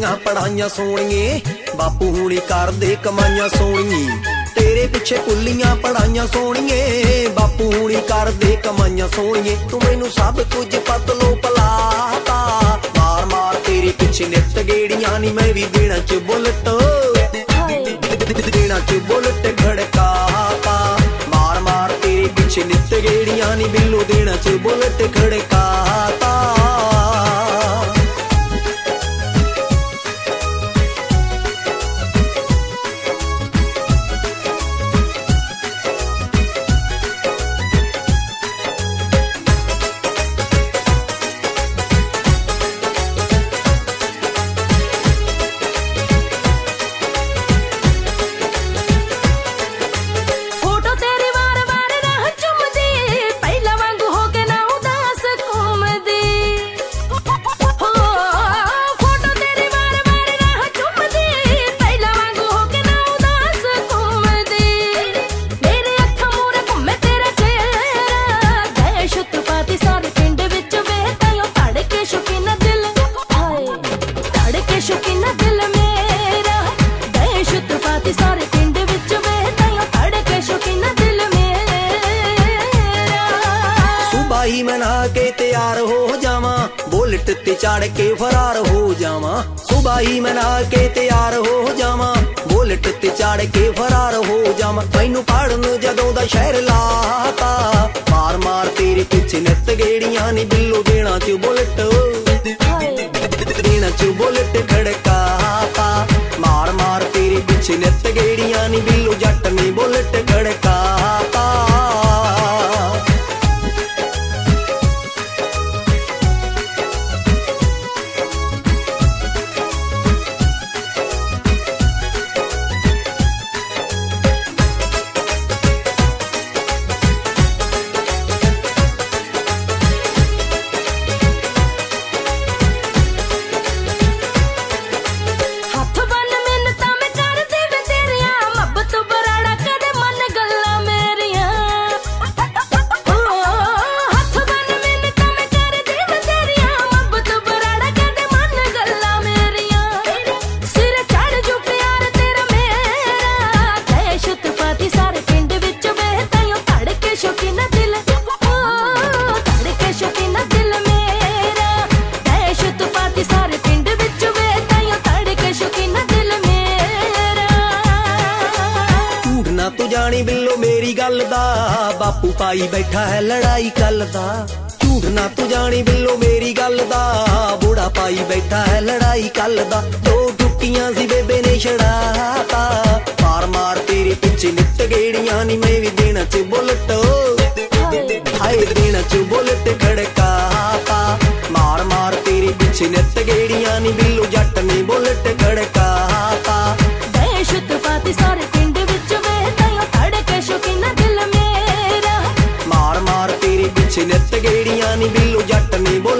ਕੁੱਲੀਆਂ ਪੜਾਈਆਂ ਸੋਹਣੀਏ, ਬਾਪੂ ਹੁਣੀ ਕਰਦੇ ਕਮਾਈਆਂ ਸੋਹਣੀਏ। ਤੇਰੇ ਪਿੱਛੇ ਕੁੱਲੀਆਂ ਪੜਾਈਆਂ ਸੋਹਣੀਏ, ਬਾਪੂ ਹੁਣੀ ਕਰਦੇ ਕਮਾਈਆਂ ਸੋਹਣੀਏ। ਤੂੰ ਮੈਨੂੰ ਸਭ ਕੁਝ ਪਤਲੋ ਪਲਾਤਾ, ਮਾਰ ਮਾਰ ਤੇਰੇ ਪਿੱਛੇ ਨਿੱਤ ਗੇੜੀਆਂ ਨੀ ਮੈਂ ਵੀ ਦੇਣਾ ਚ ਬੁਲਟ, ਦੇਣਾ ਚ ਬੁਲਟ ਖੜਕਾਤਾ। ਮਾਰ ਮਾਰ ਤੇਰੇ ਪਿੱਛੇ ਨਿੱਤ ਗੇੜੀਆਂ ਨੀ ਬਿੱਲੂ ਦੇਣਾ ਚ ਬੁਲਟ ਖੜਕਾਤਾ। ਸੁਬਾਹੀ ਮਨਾ ਕੇ ਤਿਆਰ ਹੋ ਜਾਵਾਂ, ਬੁਲਟ ਤੇ ਚੜ ਕੇ ਫਰਾਰ ਹੋ ਜਾਵਾਂ। ਸੁਬਾਹੀ ਮਨਾ ਕੇ ਤਿਆਰ ਹੋ ਜਾਵਾਂ, ਬੁਲਟ ਤੇ ਚੜ ਕੇ ਫਰਾਰ ਹੋ ਜਾਵਾਂ। ਮੈਨੂੰ ਪੜਨ ਜਦੋਂ ਦਾ ਸ਼ਹਿਰ ਲਾਤਾ, ਮਾਰ ਮਾਰ ਤੇਰੇ ਪਿੱਛੇ ਨਿੱਤ ਗੇੜੀਆਂ ਨੀ ਬਿੱਲੂ ਦੇਣਾ ਚ ਬੁਲਟ, ਦੇਣਾ ਚ ਬੁਲਟ ਖੜਕਾਤਾ। ਮਾਰ ਮਾਰ ਤੇਰੇ ਪਿੱਛੇ ਨਿੱਤ ਗੇੜੀਆਂ ਨੀ ਬਿੱਲੂ ਜੱਟ ਨੇ ਬੁਲਟ ਖੜਕਾਤਾ। ਤੂੰ ਜਾਣੀ ਬਿੱਲੋ ਮੇਰੀ ਗੱਲ ਦਾ, ਬਾਪੂ ਪਾਈ ਬੈਠਾ ਹੈ ਲੜਾਈ ਕੱਲ ਦਾ। ਝੂਠ ਨਾ ਤੂੰ ਜਾਣੀ ਬਿੱਲੋ ਮੇਰੀ ਗੱਲ ਦਾ, ਬੂੜਾ ਪਾਈ ਬੈਠਾ ਹੈ ਲੜਾਈ ਕੱਲ ਦਾ। ਦੋ ਟੁੱਟੀਆਂ ਸੀ ਬੇਬੇ ਨੇ ਛੜਾਤਾ, ਮਾਰ ਮਾਰ ਤੇਰੇ ਪਿੱਛੇ ਨਿੱਤ ਗੇੜੀਆਂ ਨੀ ਮੈਂ ਵੀ ਦੇਣਾ ਚ ਬੁਲਟ, ਹਾਏ ਦੇਣਾ ਚ ਬੁਲਟ ਖੜਕਾਤਾ। ਮਾਰ ਮਾਰ ਤੇਰੇ ਪਿੱਛੇ ਨਿੱਤ ਗੇੜੀਆਂ ਨੀ ਬਿੱਲੂ ਜੱਟ ਨੇ ਬੁਲਟ ਖੜਕਾਤਾ। ਦਹਿਸ਼ਤ ਪਾਤੀ ਸਾਰੇ ਪਿੰਡ ਵਿੱਚ ਵੇ ਤਾਈਓ ਧੜਕੇ ਸ਼ੌਕੀਨਾ ਦਿਲ ਮੇਰਾ, ਮਾਰ ਮਾਰ ਤੇਰੇ ਪਿੱਛੇ ਨਿੱਤ ਗੇੜੀਆਂ ਨੀ ਬਿੱਲੂ ਜੱਟ ਨੇ